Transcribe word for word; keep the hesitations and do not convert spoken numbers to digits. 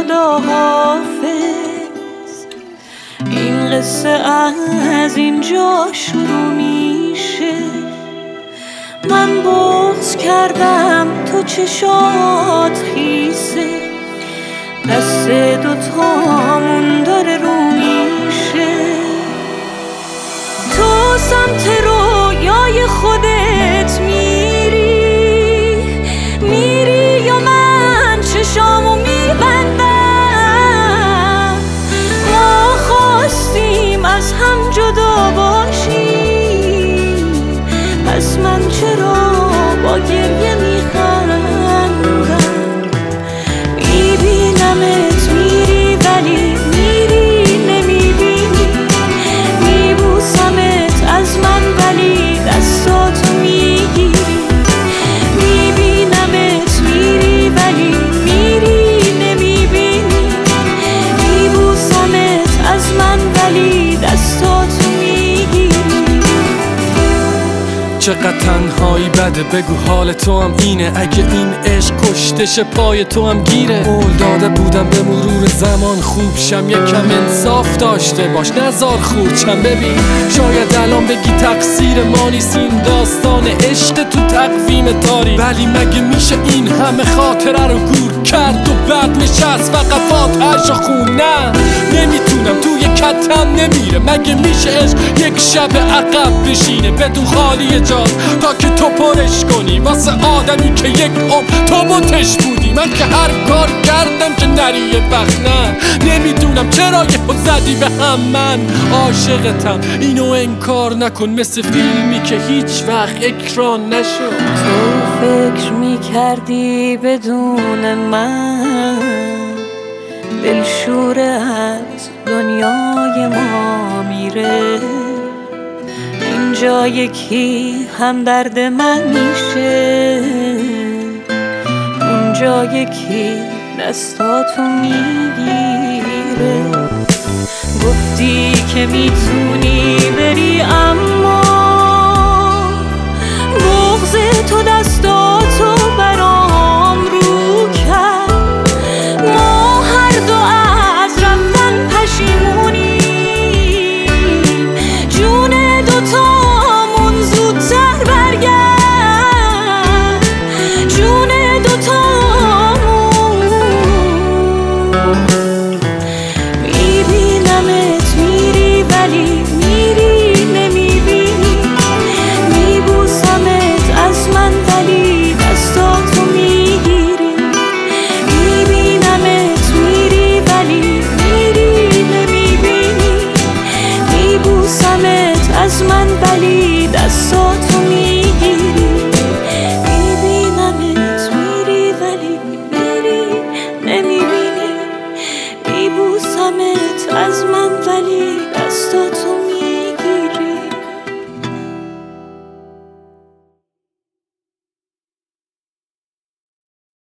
خداحافظ. این قصه از اینجا شروع میشه. من بغض کردم تو چشات خیسه، دست دوتامون داره رو میشه. تو سمت رویای خودت میری میری یا من چشامو میبندم. ما خواستیم از هم جدا باشیم، پس من چرا با گریه میخندم؟ میبینمت میری ولی میری نمیبینی، میبوسمت از من ولی دستاتو میگیری. میبینمت میری ولی میری نمیبینی، میبوسمت از من ولی دستاتو میگیری. چقدر تنهایی بده، بگو حال تو هم اینه. اگه این عشق کشتش پای تو هم گیره. قول داده بودم به مرور زمان خوب شم، یکم انصاف داشته باش نزار خورچم. ببین شاید الان بگی تقصیر ما نیست این داستان عشق تو تقویم تاری، ولی مگه میشه این همه خاطره رو گور کرد و بعد نشست فقط فاتحه‌شو خون؟ نه نمیتونم، توی کتم نمیره. مگه میشه عشق یک شب عقب بشینه بدون خالی جا تا که تو پرش کنی واسه آدمی که یک عمر تو بتش بودی؟ من که هر کار کردم که نری یه وقت. نه نمیدونم چرا یه خود زدی به هم. من عاشقتم، اینو انکار نکن، مثل فیلمی که هیچ وقت اکران نشد. تو فکر میکردی بدون من دلشور از دنیای ما میره. اینجا یکی هم درد من میشه، اونجا یکی دستاتو میگیره. گفتی که میتونی بری اما بغض تو دستاتو برام رو کرد. ما هر دو از رفتن پشیمونیم، جون دوتامون زودتر برگرد، جون دوتامون.